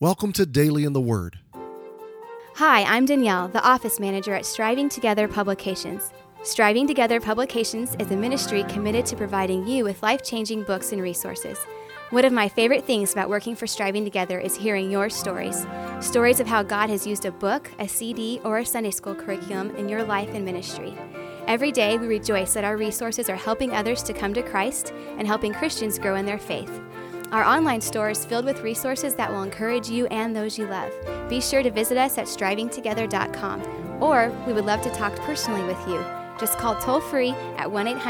Welcome to Daily in the Word. Hi, I'm Danielle, the office manager at Striving Together Publications. Striving Together Publications is a ministry committed to providing you with life-changing books and resources. One of my favorite things about working for Striving Together is hearing your stories. Stories of how God has used a book, a CD, or a Sunday school curriculum in your life and ministry. Every day we rejoice that our resources are helping others to come to Christ and helping Christians grow in their faith. Our online store is filled with resources that will encourage you and those you love. Be sure to visit us at strivingtogether.com, or we would love to talk personally with you. Just call toll-free at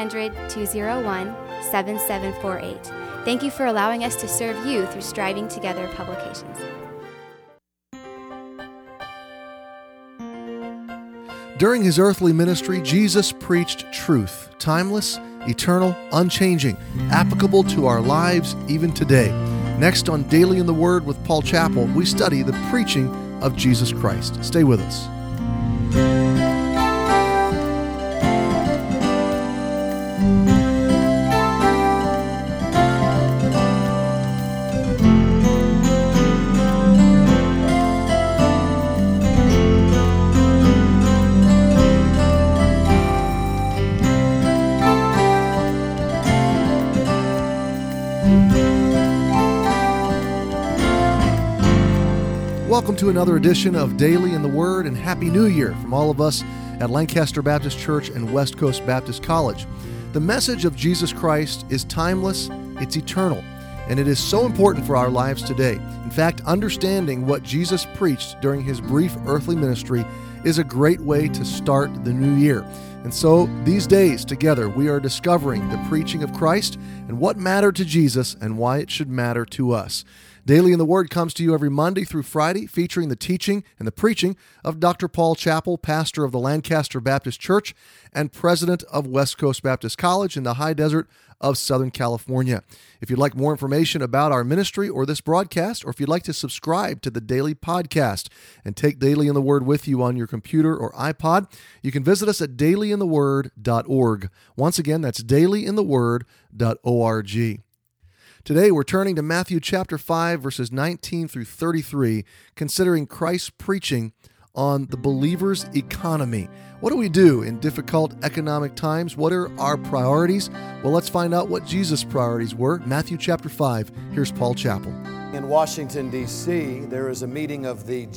1-800-201-7748. Thank you for allowing us to serve you through Striving Together Publications. During his earthly ministry, Jesus preached truth, timeless, eternal, unchanging, applicable to our lives even today. Next on Daily in the Word with Paul Chappell, we study the preaching of Jesus Christ. Stay with us. Welcome to another edition of Daily in the Word, and Happy New Year from all of us at Lancaster Baptist Church and West Coast Baptist College. The message of Jesus Christ is timeless, it's eternal, and it is so important for our lives today. In fact, understanding what Jesus preached during his brief earthly ministry is a great way to start the new year. And so these days together we are discovering the preaching of Christ and what mattered to Jesus and why it should matter to us. Daily in the Word comes to you every Monday through Friday, featuring the teaching and the preaching of Dr. Paul Chappell, pastor of the Lancaster Baptist Church and president of West Coast Baptist College in the high desert of Southern California. If you'd like more information about our ministry or this broadcast, or if you'd like to subscribe to the daily podcast and take Daily in the Word with you on your computer or iPod, you can visit us at dailyintheword.org. Once again, that's dailyintheword.org. Today, we're turning to Matthew chapter 5, verses 19 through 33, considering Christ's preaching on the believer's economy. What do we do in difficult economic times? What are our priorities? Well, let's find out what Jesus' priorities were. Matthew chapter 5, here's Paul Chappell. In Washington, D.C., there is a meeting of the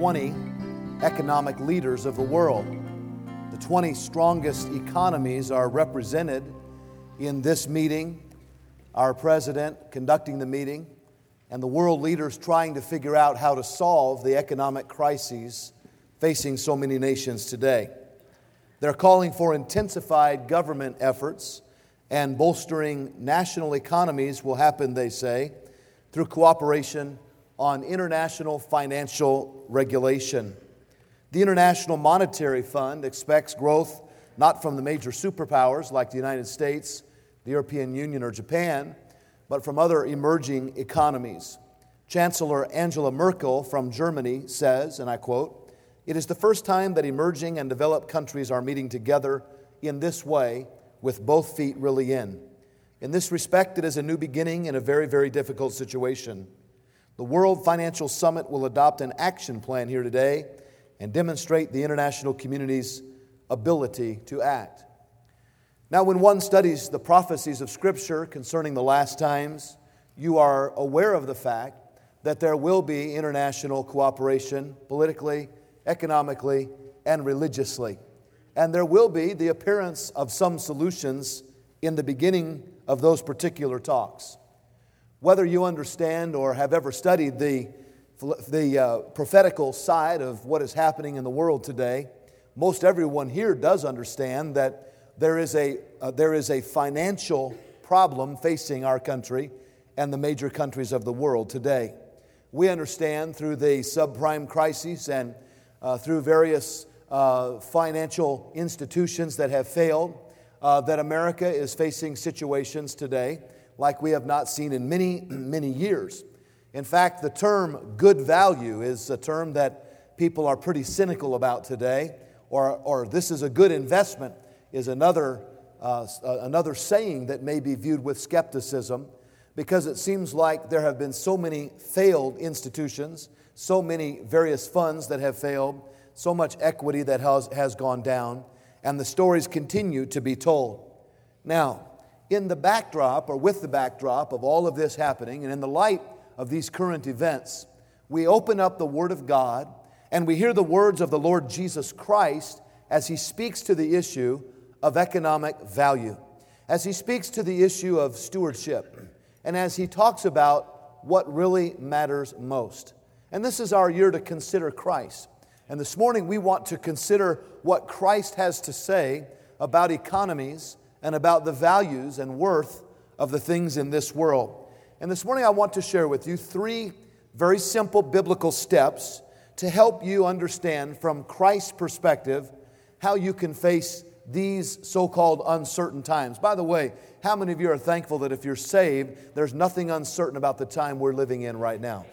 G20 economic leaders of the world. The 20 strongest economies are represented in this meeting. Our president conducting the meeting, and the world leaders trying to figure out how to solve the economic crises facing so many nations today. They're calling for intensified government efforts, and bolstering national economies will happen, they say, through cooperation on international financial regulation. The International Monetary Fund expects growth not from the major superpowers like the United States, the European Union, or Japan, but from other emerging economies. Chancellor Angela Merkel from Germany says, and I quote, "It is the first time that emerging and developed countries are meeting together in this way with both feet really in. In this respect, it is a new beginning in a very, very difficult situation. The World Financial Summit will adopt an action plan here today and demonstrate the international community's ability to act." Now, when one studies the prophecies of Scripture concerning the last times, you are aware of the fact that there will be international cooperation politically, economically, and religiously. And there will be the appearance of some solutions in the beginning of those particular talks. Whether you understand or have ever studied the prophetical side of what is happening in the world today, most everyone here does understand that there is a financial problem facing our country and the major countries of the world today. We understand through the subprime crises and through various financial institutions that have failed that America is facing situations today like we have not seen in many, many years. In fact, the term good value is a term that people are pretty cynical about today, or this is a good investment is another saying that may be viewed with skepticism. because it seems like there have been so many failed institutions, so many various funds that have failed, so much equity that has gone down, and the stories continue to be told. Now, in the backdrop, or with the backdrop of all of this happening, and in the light of these current events, we open up the Word of God and we hear the words of the Lord Jesus Christ as He speaks to the issue of economic value, as He speaks to the issue of stewardship, and as He talks about what really matters most. And this is our year to consider Christ. And this morning we want to consider what Christ has to say about economies and about the values and worth of the things in this world. And this morning I want to share with you 3 very simple biblical steps to help you understand from Christ's perspective how you can face these so-called uncertain times. By the way, how many of you are thankful that if you're saved, there's nothing uncertain about the time we're living in right now?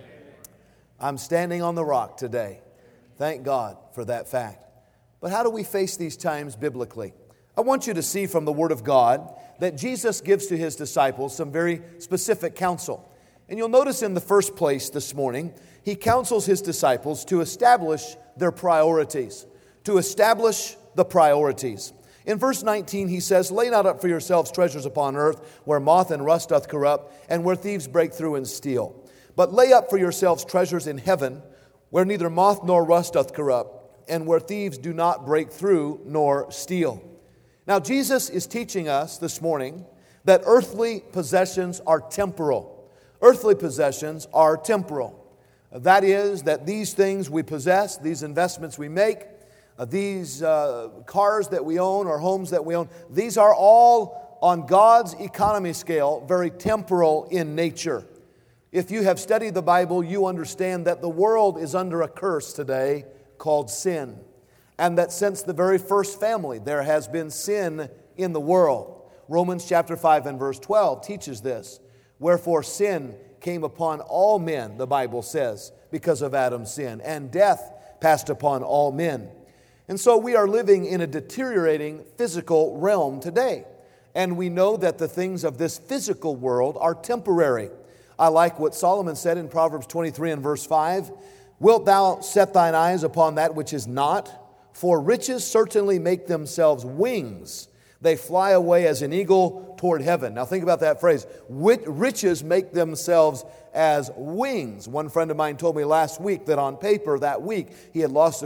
I'm standing on the rock today. Thank God for that fact. But how do we face these times biblically? I want you to see from the Word of God that Jesus gives to His disciples some very specific counsel. And you'll notice in the first place this morning, He counsels His disciples to establish their priorities, to establish the priorities. In verse 19, He says, "Lay not up for yourselves treasures upon earth, where moth and rust doth corrupt, and where thieves break through and steal. But lay up for yourselves treasures in heaven, where neither moth nor rust doth corrupt, and where thieves do not break through nor steal." Now, Jesus is teaching us this morning that earthly possessions are temporal. Earthly possessions are temporal. That is, that these things we possess, these investments we make, these cars that we own or homes that we own, these are all on God's economy scale very temporal in nature. If you have studied the Bible, you understand that the world is under a curse today called sin. And that since the very first family, there has been sin in the world. Romans chapter 5 and verse 12 teaches this. Wherefore sin came upon all men, the Bible says, because of Adam's sin, and death passed upon all men. And so we are living in a deteriorating physical realm today. And we know that the things of this physical world are temporary. I like what Solomon said in Proverbs 23 and verse 5. "Wilt thou set thine eyes upon that which is not? For riches certainly make themselves wings. They fly away as an eagle toward heaven." Now think about that phrase. Riches make themselves as wings. One friend of mine told me last week that on paper that week he had lost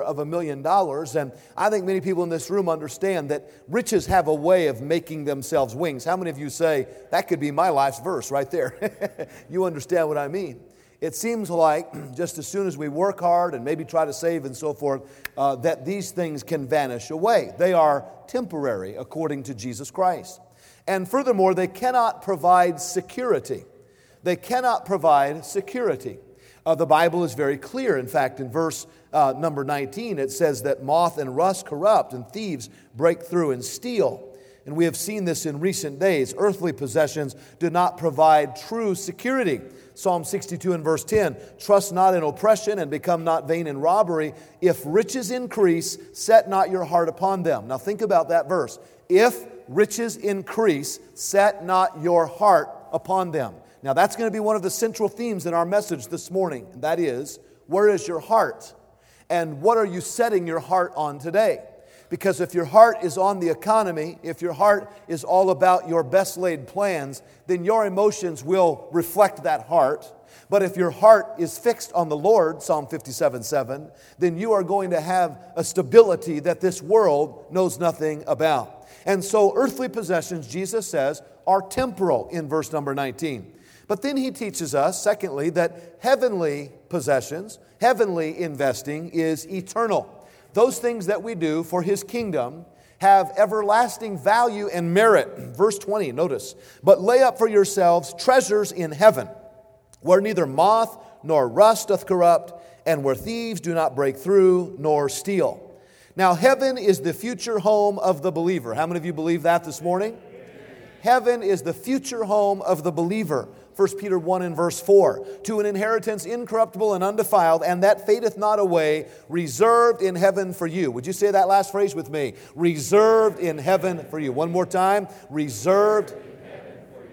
$250,000. And I think many people in this room understand that riches have a way of making themselves wings. How many of you say, that could be my life's verse right there? You understand what I mean. It seems like just as soon as we work hard and maybe try to save and so forth, that these things can vanish away. They are temporary according to Jesus Christ. And furthermore, they cannot provide security. They cannot provide security. The Bible is very clear. In fact, in verse number 19, it says that moth and rust corrupt and thieves break through and steal. And we have seen this in recent days. Earthly possessions do not provide true security. Psalm 62 and verse 10, "Trust not in oppression and become not vain in robbery. If riches increase, set not your heart upon them." Now think about that verse. If riches increase, set not your heart upon them. Now that's going to be one of the central themes in our message this morning. And that is, where is your heart? And what are you setting your heart on today? Because if your heart is on the economy, if your heart is all about your best laid plans, then your emotions will reflect that heart. But if your heart is fixed on the Lord, Psalm 57:7, then you are going to have a stability that this world knows nothing about. And so earthly possessions, Jesus says, are temporal in verse number 19. But then He teaches us, secondly, that heavenly possessions, heavenly investing is eternal. Those things that we do for His kingdom have everlasting value and merit. Verse 20, notice, "But lay up for yourselves treasures in heaven, where neither moth nor rust doth corrupt, and where thieves do not break through nor steal." Now, heaven is the future home of the believer. How many of you believe that this morning? Heaven is the future home of the believer. 1 Peter 1 and verse 4, "To an inheritance incorruptible and undefiled, and that fadeth not away, reserved in heaven for you." Would you say that last phrase with me? Reserved in heaven for you. One more time. Reserved in heaven for you.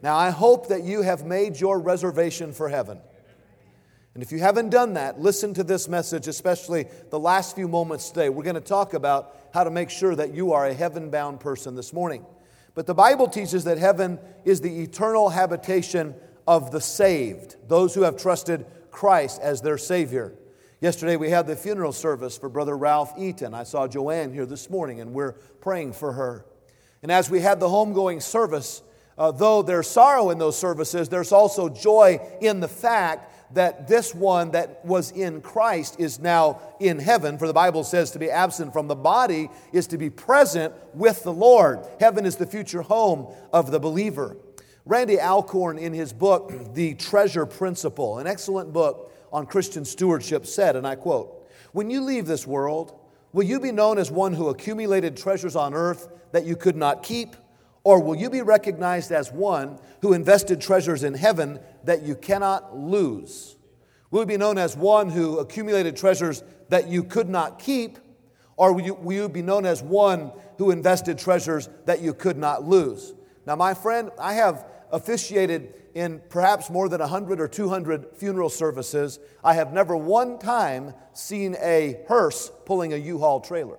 Now, I hope that you have made your reservation for heaven. And if you haven't done that, listen to this message, especially the last few moments today. We're going to talk about how to make sure that you are a heaven-bound person this morning. But the Bible teaches that heaven is the eternal habitation of the saved, those who have trusted Christ as their Savior. Yesterday we had the funeral service for Brother Ralph Eaton. I saw Joanne here this morning, and we're praying for her. And as we had the homegoing service, though there's sorrow in those services, there's also joy in the fact that this one that was in Christ is now in heaven. For the Bible says to be absent from the body is to be present with the Lord. Heaven is the future home of the believer. Randy Alcorn, in his book, The Treasure Principle, an excellent book on Christian stewardship, said, and I quote, "When you leave this world, will you be known as one who accumulated treasures on earth that you could not keep? Or will you be recognized as one who invested treasures in heaven that you cannot lose? Will you be known as one who accumulated treasures that you could not keep? Or will you be known as one who invested treasures that you could not lose?" Now, my friend, I have officiated in perhaps more than 100 or 200 funeral services. I have never one time seen a hearse pulling a U-Haul trailer.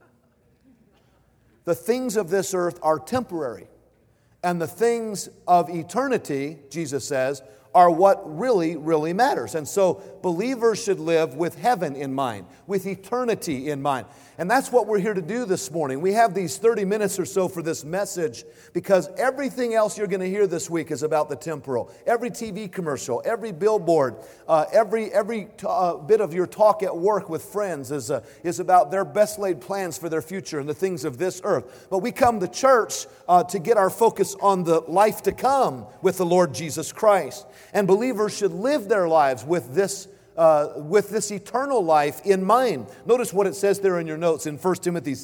The things of this earth are temporary, and the things of eternity, Jesus says, are what really, really matters. And so believers should live with heaven in mind, with eternity in mind. And that's what we're here to do this morning. We have these 30 minutes or so for this message because everything else you're going to hear this week is about the temporal. Every TV commercial, every billboard, every bit of your talk at work with friends is about their best laid plans for their future and the things of this earth. But we come to church to get our focus on the life to come with the Lord Jesus Christ. And believers should live their lives with this eternal life in mind. Notice what it says there in your notes in 1 Timothy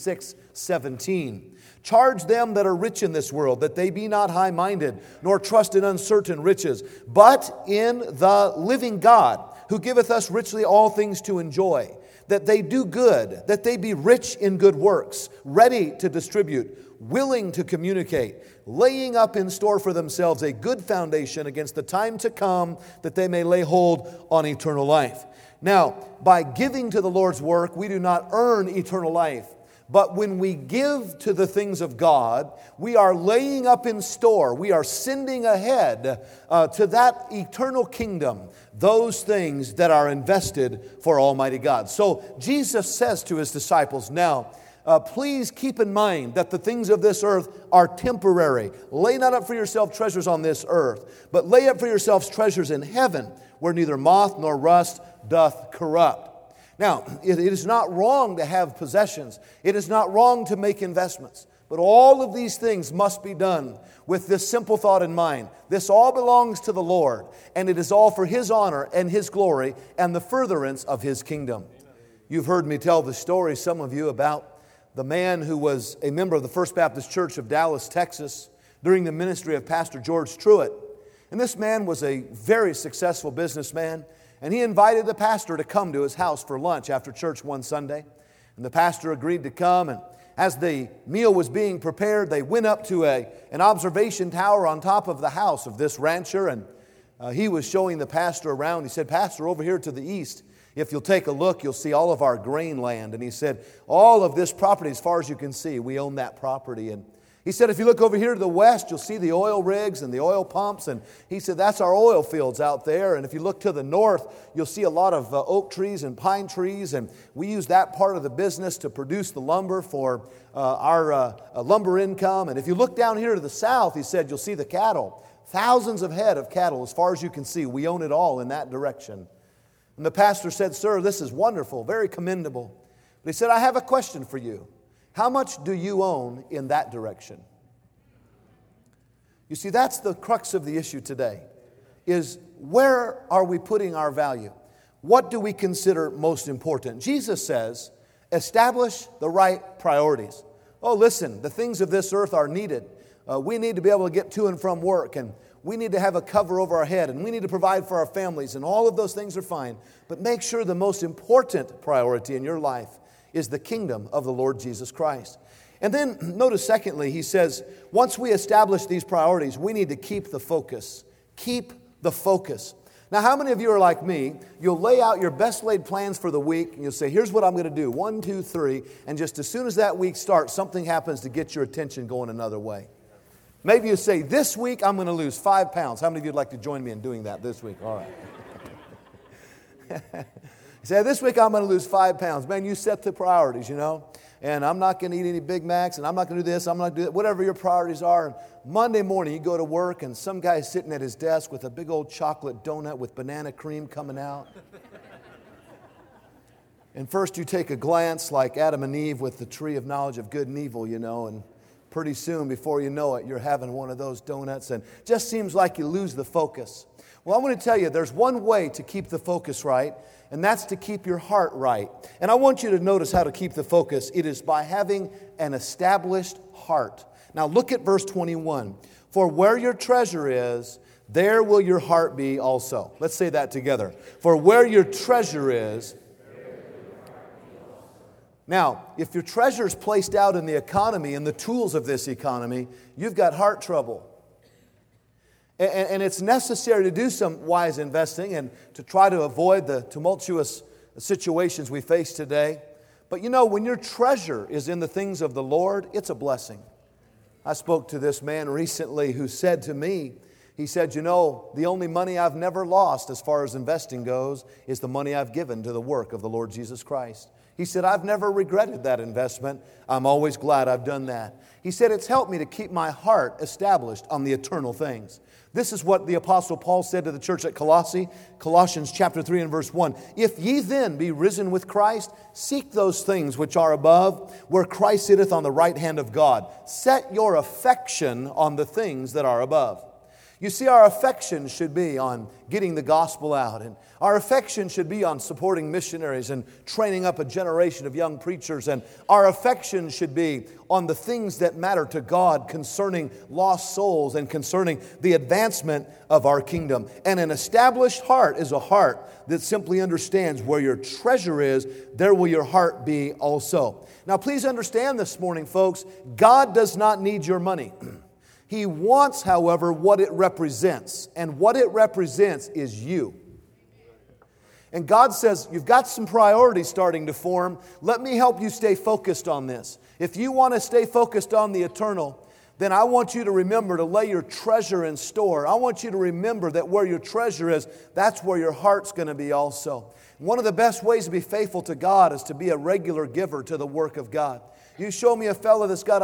6:17. "Charge them that are rich in this world, that they be not high-minded, nor trust in uncertain riches, but in the living God, who giveth us richly all things to enjoy, that they do good, that they be rich in good works, ready to distribute, willing to communicate, laying up in store for themselves a good foundation against the time to come, that they may lay hold on eternal life." Now, by giving to the Lord's work, we do not earn eternal life. But when we give to the things of God, we are laying up in store, we are sending ahead to that eternal kingdom, those things that are invested for Almighty God. So Jesus says to His disciples, now, please keep in mind that the things of this earth are temporary. Lay not up for yourself treasures on this earth, but lay up for yourselves treasures in heaven, where neither moth nor rust doth corrupt. Now, it is not wrong to have possessions. It is not wrong to make investments. But all of these things must be done with this simple thought in mind. This all belongs to the Lord, and it is all for His honor and His glory and the furtherance of His kingdom. You've heard me tell the story, some of you, about the man who was a member of the First Baptist Church of Dallas, Texas, during the ministry of Pastor George Truett. And this man was a very successful businessman, and he invited the pastor to come to his house for lunch after church one Sunday. And the pastor agreed to come, and as the meal was being prepared, they went up to an observation tower on top of the house of this rancher, and he was showing the pastor around. He said, "Pastor, over here to the east, if you'll take a look, you'll see all of our grain land." And he said, "All of this property, as far as you can see, we own that property." And he said, "If you look over here to the west, you'll see the oil rigs and the oil pumps." And he said, "That's our oil fields out there." And if you look to the north, you'll see a lot of oak trees and pine trees. And we use that part of the business to produce the lumber for our lumber income. And if you look down here to the south, he said, you'll see the cattle. Thousands of head of cattle, as far as you can see. We own it all in that direction." And the pastor said, "Sir, this is wonderful, very commendable." But he said, "I have a question for you. How much do you own in that direction?" You see, that's the crux of the issue today, is where are we putting our value? What do we consider most important? Jesus says, establish the right priorities. Oh, listen, the things of this earth are needed. We need to be able to get to and from work, and we need to have a cover over our head, and we need to provide for our families, and all of those things are fine. But make sure the most important priority in your life is the kingdom of the Lord Jesus Christ. And then notice secondly, he says, once we establish these priorities, we need to keep the focus. Keep the focus. Now, how many of you are like me? You'll lay out your best laid plans for the week, and you'll say, here's what I'm going to do, 1, 2, 3, and just as soon as that week starts, something happens to get your attention going another way. Maybe you say, this week I'm going to lose 5 pounds. How many of you would like to join me in doing that this week? All right. You say, this week I'm going to lose 5 pounds. Man, you set the priorities, you know. And I'm not going to eat any Big Macs, and I'm not going to do this, I'm not going to do that, whatever your priorities are. And Monday morning, you go to work, and some guy's sitting at his desk with a big old chocolate donut with banana cream coming out. And first you take a glance like Adam and Eve with the tree of knowledge of good and evil, you know, and pretty soon, before you know it, you're having one of those donuts, and it just seems like you lose the focus. Well, I want to tell you, there's one way to keep the focus right, and that's to keep your heart right. And I want you to notice how to keep the focus. It is by having an established heart. Now look at verse 21. For where your treasure is, there will your heart be also. Let's say that together. For where your treasure is. Now, if your treasure is placed out in the economy and the tools of this economy, you've got heart trouble. And it's necessary to do some wise investing and to try to avoid the tumultuous situations we face today. But you know, when your treasure is in the things of the Lord, it's a blessing. I spoke to this man recently who said to me, he said, you know, the only money I've never lost as far as investing goes is the money I've given to the work of the Lord Jesus Christ. He said, I've never regretted that investment. I'm always glad I've done that. He said, it's helped me to keep my heart established on the eternal things. This is what the Apostle Paul said to the church at Colossae, Colossians chapter 3 and verse 1. If ye then be risen with Christ, seek those things which are above, where Christ sitteth on the right hand of God. Set your affection on the things that are above. You see, our affection should be on getting the gospel out, and our affection should be on supporting missionaries and training up a generation of young preachers, and our affection should be on the things that matter to God concerning lost souls and concerning the advancement of our kingdom. And an established heart is a heart that simply understands where your treasure is, there will your heart be also. Now, please understand this morning, folks, God does not need your money. He wants, however, what it represents. And what it represents is you. And God says, you've got some priorities starting to form. Let me help you stay focused on this. If you want to stay focused on the eternal, then I want you to remember to lay your treasure in store. I want you to remember that where your treasure is, that's where your heart's going to be also. One of the best ways to be faithful to God is to be a regular giver to the work of God. You show me a fellow that's got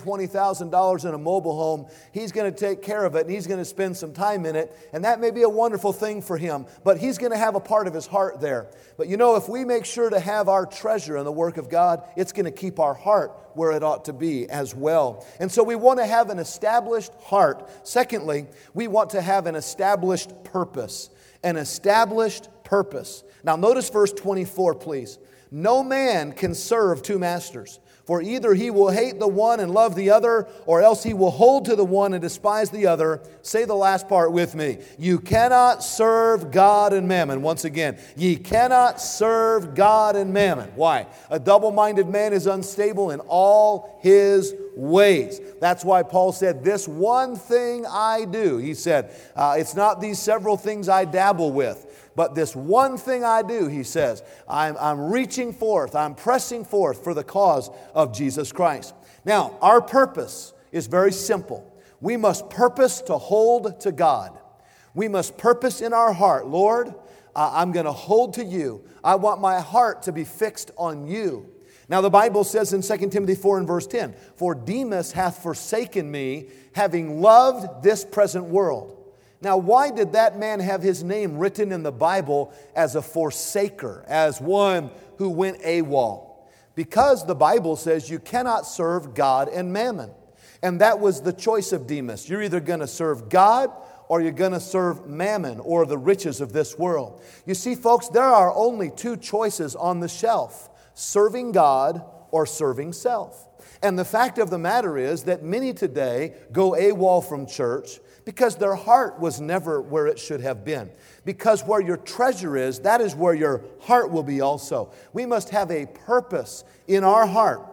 $120,000 in a mobile home, he's going to take care of it and he's going to spend some time in it, and that may be a wonderful thing for him, but he's going to have a part of his heart there. But you know, if we make sure to have our treasure in the work of God, it's going to keep our heart where it ought to be as well. And so we want to have an established heart. Secondly, we want to have an established purpose. An established purpose. Now notice verse 24, please. No man can serve two masters. For either he will hate the one and love the other, or else he will hold to the one and despise the other. Say the last part with me. You cannot serve God and mammon. Once again, ye cannot serve God and mammon. Why? A double-minded man is unstable in all his ways. That's why Paul said, this one thing I do. He said, it's not these several things I dabble with. But this one thing I do, he says, I'm reaching forth, I'm pressing forth for the cause of Jesus Christ. Now, our purpose is very simple. We must purpose to hold to God. We must purpose in our heart, Lord, I'm going to hold to you. I want my heart to be fixed on you. Now, the Bible says in 2 Timothy 4 and verse 10, For Demas hath forsaken me, having loved this present world. Now, why did that man have his name written in the Bible as a forsaker, as one who went AWOL? Because the Bible says you cannot serve God and mammon. And that was the choice of Demas. You're either going to serve God or you're going to serve mammon or the riches of this world. You see, folks, there are only two choices on the shelf, serving God or serving self. And the fact of the matter is that many today go AWOL from church because their heart was never where it should have been. Because where your treasure is, that is where your heart will be also. We must have a purpose in our heart.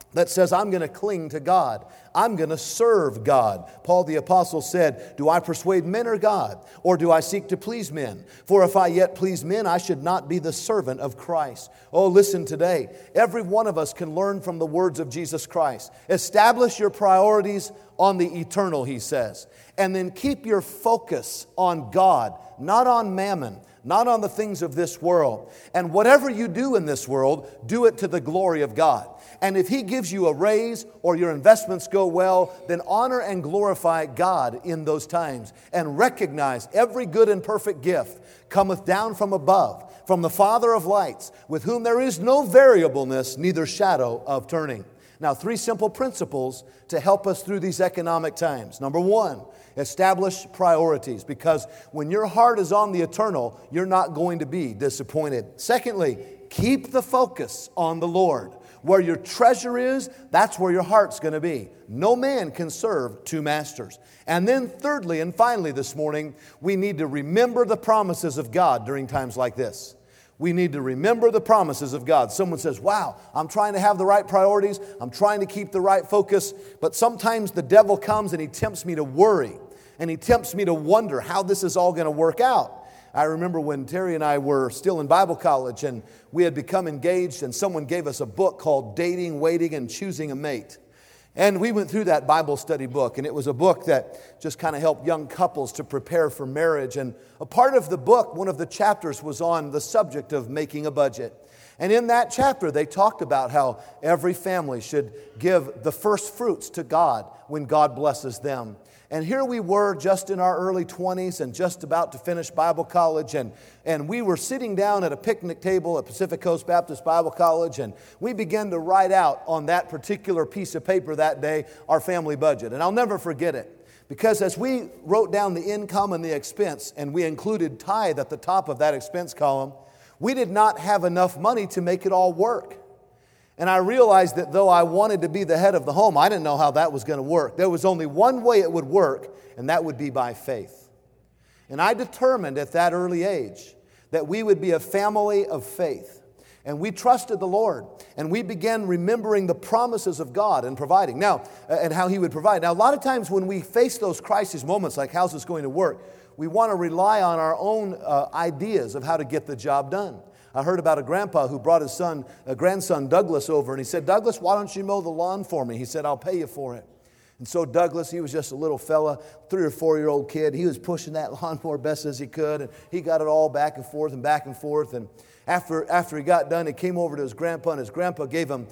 that says, I'm going to cling to God. I'm going to serve God. Paul the Apostle said, do I persuade men or God? Or do I seek to please men? For if I yet please men, I should not be the servant of Christ. Oh, listen today. Every one of us can learn from the words of Jesus Christ. Establish your priorities on the eternal, he says. And then keep your focus on God, not on mammon, not on the things of this world. And whatever you do in this world, do it to the glory of God. And if He gives you a raise or your investments go well, then honor and glorify God in those times. And recognize every good and perfect gift cometh down from above, from the Father of lights, with whom there is no variableness, neither shadow of turning. Now, 3 simple principles to help us through these economic times. Number 1, establish priorities, because when your heart is on the eternal, you're not going to be disappointed. Secondly, keep the focus on the Lord. Where your treasure is, that's where your heart's going to be. No man can serve 2 masters. And then thirdly and finally this morning, we need to remember the promises of God during times like this. We need to remember the promises of God. Someone says, wow, I'm trying to have the right priorities. I'm trying to keep the right focus. But sometimes the devil comes and he tempts me to worry. And he tempts me to wonder how this is all going to work out. I remember when Terry and I were still in Bible college and we had become engaged, and someone gave us a book called Dating, Waiting, and Choosing a Mate. And we went through that Bible study book, and it was a book that just kind of helped young couples to prepare for marriage. And a part of the book, one of the chapters was on the subject of making a budget. And in that chapter, they talked about how every family should give the first fruits to God when God blesses them. And here we were just in our early 20s and just about to finish Bible college. And we were sitting down at a picnic table at Pacific Coast Baptist Bible College. And we began to write out on that particular piece of paper that day our family budget. And I'll never forget it. Because as we wrote down the income and the expense, and we included tithe at the top of that expense column, we did not have enough money to make it all work. And I realized that though I wanted to be the head of the home, I didn't know how that was going to work. There was only one way it would work, and that would be by faith. And I determined at that early age that we would be a family of faith. And we trusted the Lord, and we began remembering the promises of God and providing. Now, and how He would provide. Now, a lot of times when we face those crisis moments, like how's this going to work, we want to rely on our own ideas of how to get the job done. I heard about a grandpa who brought his grandson Douglas over, and he said, Douglas, why don't you mow the lawn for me? He said, I'll pay you for it. And so Douglas, he was just a little fella, 3 or 4-year-old kid. He was pushing that lawnmower best as he could, and he got it all back and forth and back and forth. And after he got done, he came over to his grandpa, and his grandpa gave him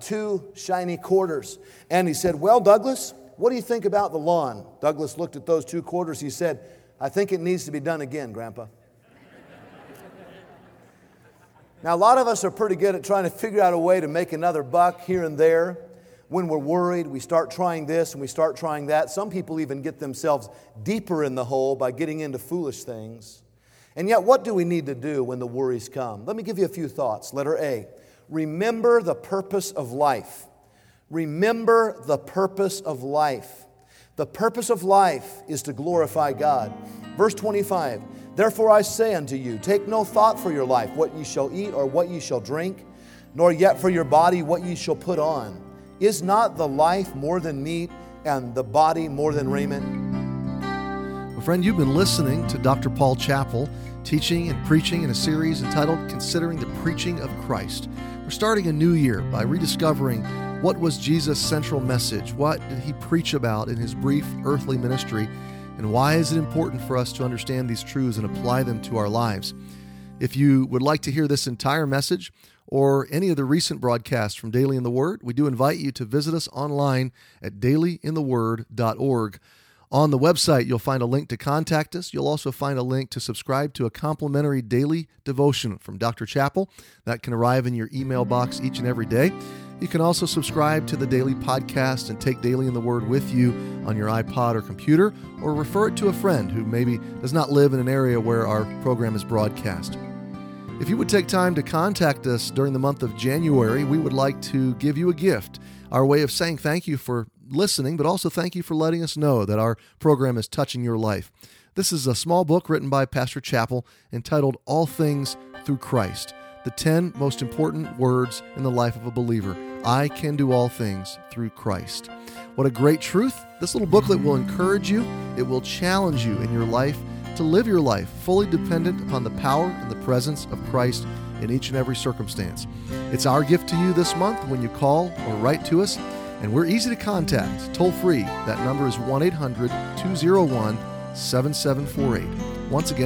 2 shiny quarters. And he said, well, Douglas, what do you think about the lawn? Douglas looked at those 2 quarters. He said, I think it needs to be done again, Grandpa. Now, a lot of us are pretty good at trying to figure out a way to make another buck here and there. When we're worried, we start trying this and we start trying that. Some people even get themselves deeper in the hole by getting into foolish things. And yet, what do we need to do when the worries come? Let me give you a few thoughts. Letter A, remember the purpose of life. Remember the purpose of life. The purpose of life is to glorify God. Verse 25, therefore I say unto you, take no thought for your life, what ye shall eat or what ye shall drink, nor yet for your body what ye shall put on. Is not the life more than meat, and the body more than raiment? Well, friend, you've been listening to Dr. Paul Chappell teaching and preaching in a series entitled Considering the Preaching of Christ. We're starting a new year by rediscovering what was Jesus' central message, what did He preach about in His brief earthly ministry, and why is it important for us to understand these truths and apply them to our lives. If you would like to hear this entire message or any of the recent broadcasts from Daily in the Word, we do invite you to visit us online at dailyintheword.org. On the website, you'll find a link to contact us. You'll also find a link to subscribe to a complimentary daily devotion from Dr. Chappell that can arrive in your email box each and every day. You can also subscribe to the daily podcast and take Daily in the Word with you on your iPod or computer, or refer it to a friend who maybe does not live in an area where our program is broadcast. If you would take time to contact us during the month of January, we would like to give you a gift, our way of saying thank you for listening, but also thank you for letting us know that our program is touching your life. This is a small book written by Pastor Chappell entitled All Things Through Christ. the 10 most important words in the life of a believer. I can do all things through Christ. What a great truth. This little booklet will encourage you. It will challenge you in your life to live your life fully dependent upon the power and the presence of Christ in each and every circumstance. It's our gift to you this month when you call or write to us, and we're easy to contact, toll free. That number is 1-800-201-7748. Once again,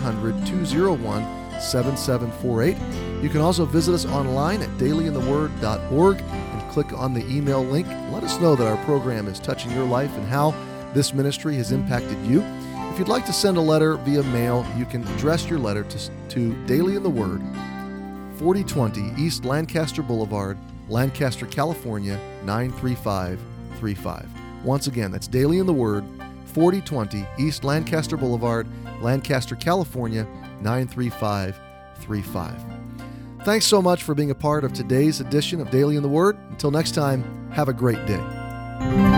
1-800-201-7748. You can also visit us online at dailyintheword.org and click on the email link. Let us know that our program is touching your life and how this ministry has impacted you. If you'd like to send a letter via mail, you can address your letter to Daily in the Word, 4020 East Lancaster Boulevard, Lancaster, California, 93535. Once again, that's Daily in the Word, 4020 East Lancaster Boulevard, Lancaster, California, 93535. Thanks so much for being a part of today's edition of Daily in the Word. Until next time, have a great day.